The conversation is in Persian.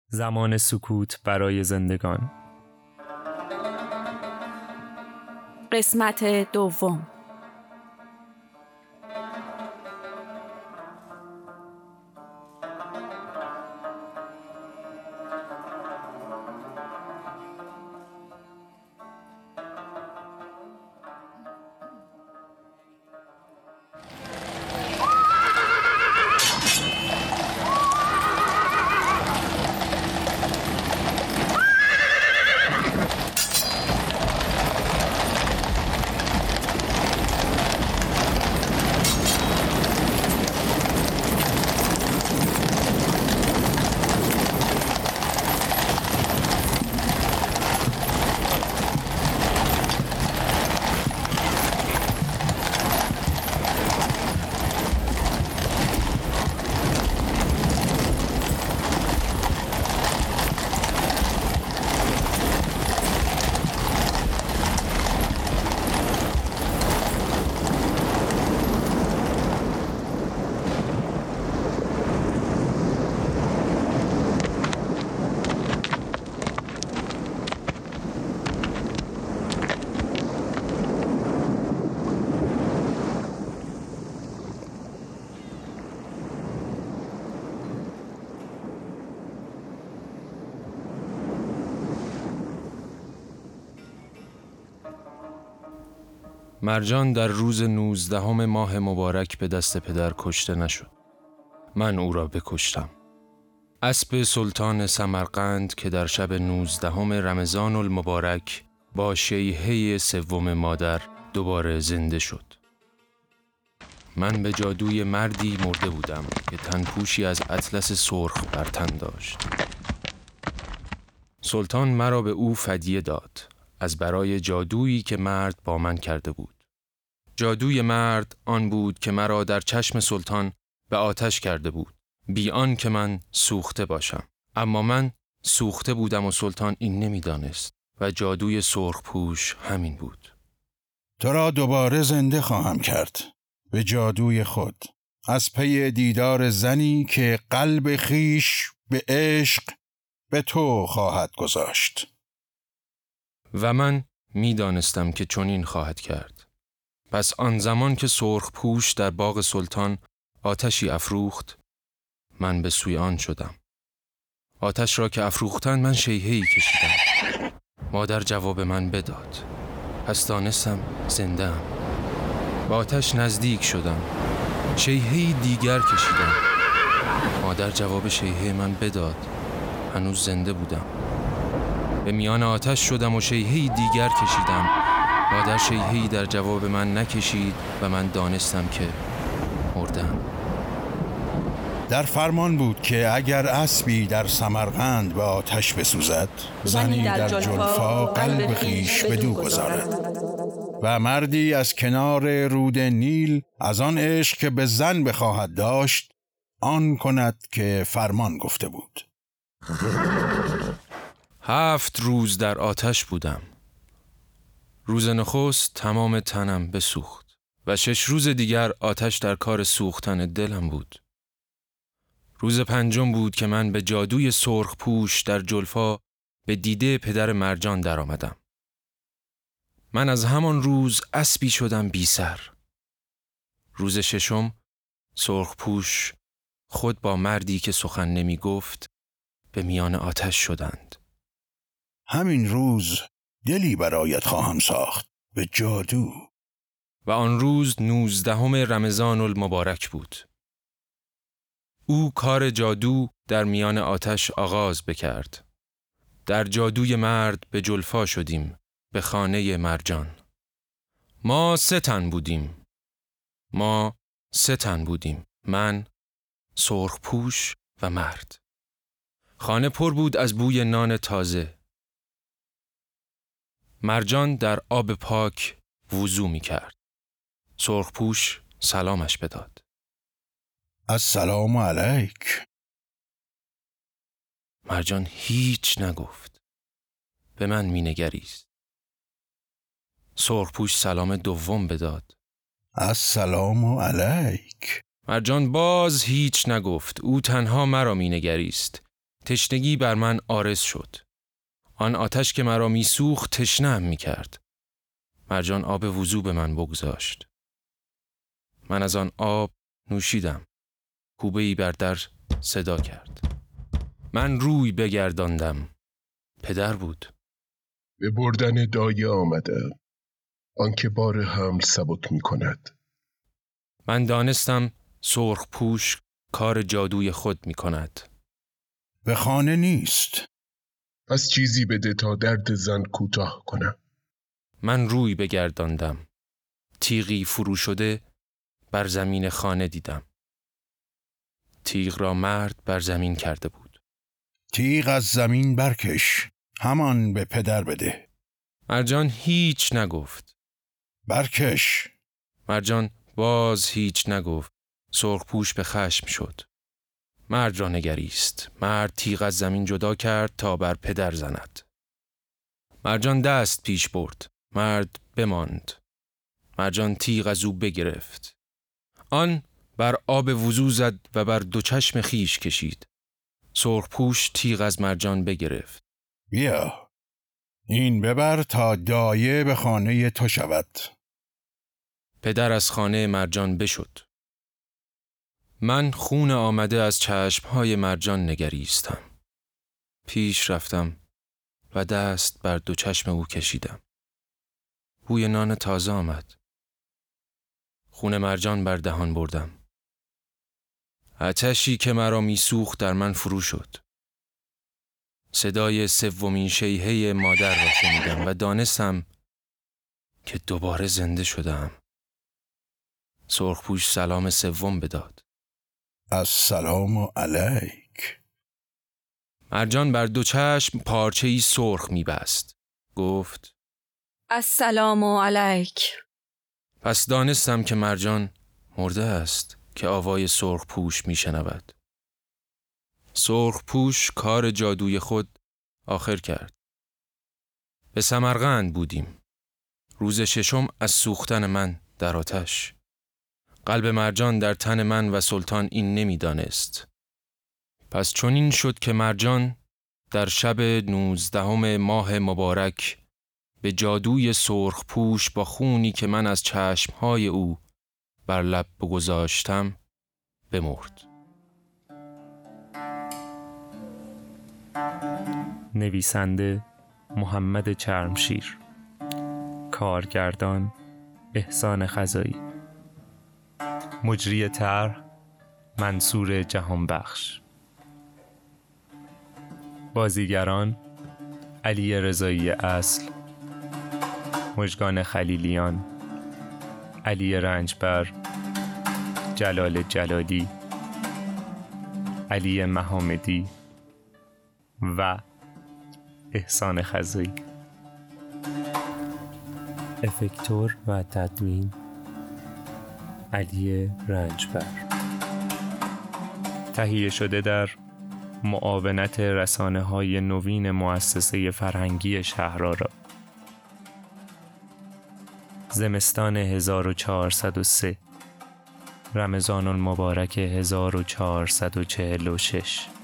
زمان سکوت برای زندگان. قسمت دوم. مرجان در روز 19 ماه مبارک به دست پدر کشته نشد. من او را بکشتم. اسب سلطان سمرقند که در شب 19 رمضان المبارک با شیهه 3 مادر دوباره زنده شد. من به جادوی مردی مرده بودم که تنپوشی از اطلس سرخ بر تن داشت. سلطان مرا به او فدیه داد از برای جادویی که مرد با من کرده بود. جادوی مرد آن بود که مرا در چشم سلطان به آتش کرده بود، بی آن که من سوخته باشم. اما من سوخته بودم و سلطان این نمیدانست و جادوی سرخ پوش همین بود. تو را دوباره زنده خواهم کرد به جادوی خود، از پی دیدار زنی که قلب خیش به عشق به تو خواهد گذاشت. و من میدانستم که چنین خواهد کرد. پس آن زمان که سرخ پوش در باغ سلطان آتشی افروخت، من به سوی آن شدم. آتش را که افروختن من شیهه‌ای کشیدم. مادر جواب من بداد. پس دانستم زنده‌ام. به آتش نزدیک شدم. شیهه‌ای دیگر کشیدم. مادر جواب شیهه من بداد. هنوز زنده بودم. به میان آتش شدم و شیهه‌ای دیگر کشیدم. مادر شیهه‌ای در جواب من نکشید و من دانستم که مردم. در فرمان بود که اگر اسبی در سمرقند به آتش بسوزد، زنی در جلفا قلب خیش بدو گذارد و مردی از کنار رود نیل از آن عشق که به زن بخواهد داشت آن کند که فرمان گفته بود. 7 روز در آتش بودم. روز نخست تمام تنم بسوخت و 6 روز دیگر آتش در کار سوختن دلم بود. روز 5 بود که من به جادوی سرخ پوش در جلفا به دیده پدر مرجان در آمدم. من از همان روز اسبی شدم بی سر. روز 6 سرخ پوش خود با مردی که سخن نمی گفت به میان آتش شدند. همین روز دلی برایت خواهم ساخت به جادو. و آن روز 19 رمضان المبارک بود. او کار جادو در میان آتش آغاز بکرد. در جادوی مرد به جلفا شدیم به خانه مرجان. ما 3 تن بودیم. من، سرخ پوش و مرد. خانه پر بود از بوی نان تازه. مرجان در آب پاک وضو می کرد. سرخ پوش سلامش بداد. السلام علیک. مرجان هیچ نگفت. به من می نگریست. سرخ پوش سلام دوم بداد. السلام علیک. مرجان باز هیچ نگفت. او تنها مرا می نگریست. تشنگی بر من عارض شد. آن آتش که مرا میسوخت تشنه‌ام میکرد. مرجان آب وضو به من بگذاشت. من از آن آب نوشیدم. کوبه‌ای بر در صدا کرد. من روی بگرداندم. پدر بود. به بردن دایه آمدم، آنکه بار حمل سبک می کند. من دانستم سرخ پوش کار جادوی خود می کند. به خانه نیست. پس چیزی بده تا درد زن کوتاه کنم. من روی بگرداندم. تیغی فرو شده بر زمین خانه دیدم. تیغ را مرد بر زمین کرده بود. تیغ از زمین برکش، همان به پدر بده. مرجان هیچ نگفت. برکش. مرجان باز هیچ نگفت. سرخپوش به خشم شد. مرد را نگریست. مرد تیغ از زمین جدا کرد تا بر پدر زند. مرجان دست پیش برد. مرد بماند. مرجان تیغ از او بگرفت. آن بر آب وضو زد و بر دو چشم خیش کشید. سرخپوش تیغ از مرجان بگرفت. بیا، این ببر تا دایه به خانه تو شود. پدر از خانه مرجان بشد. من خون آمده از چشمهای مرجان نگریستم. پیش رفتم و دست بر دو چشم او کشیدم. بوی نان تازه آمد. خون مرجان بر دهان بردم. آتشی که مرا میسوخت در من فرو شد. صدای سومین شیهه مادر را شنیدم و دانستم که دوباره زنده شدم. سرخپوش سلام سوم بداد. السلام علیک. مرجان بر دو چشم پارچه‌ای سرخ می‌بست. گفت السلام علیک. پس دانستم که مرجان مرده است که آوای سرخپوش میشنود. سرخپوش کار جادوی خود آخر کرد. به سمرقند بودیم. روز ششم از سوختن من در آتش. قلب مرجان در تن من و سلطان این نمیدانست. پس چون این شد که مرجان در شب 19 ماه مبارک به جادوی سرخپوش با خونی که من از چشمهای او بر لب بگذاشتم بمرد. نویسنده محمد چرمشیر، کارگردان احسان خزایی، مجری طرح منصور جهانبخش، بازیگران علی رضایی اصل، مژگان خلیلیان، علی رنجبر، جلال جلالی، علی محمدی و احسان خزایی. افکتور و تدوین علی رنجبر. تهیه شده در معاونت رسانه‌های نوین مؤسسه فرهنگی شهرآرا. زمستان 1403، رمضان المبارک 1446.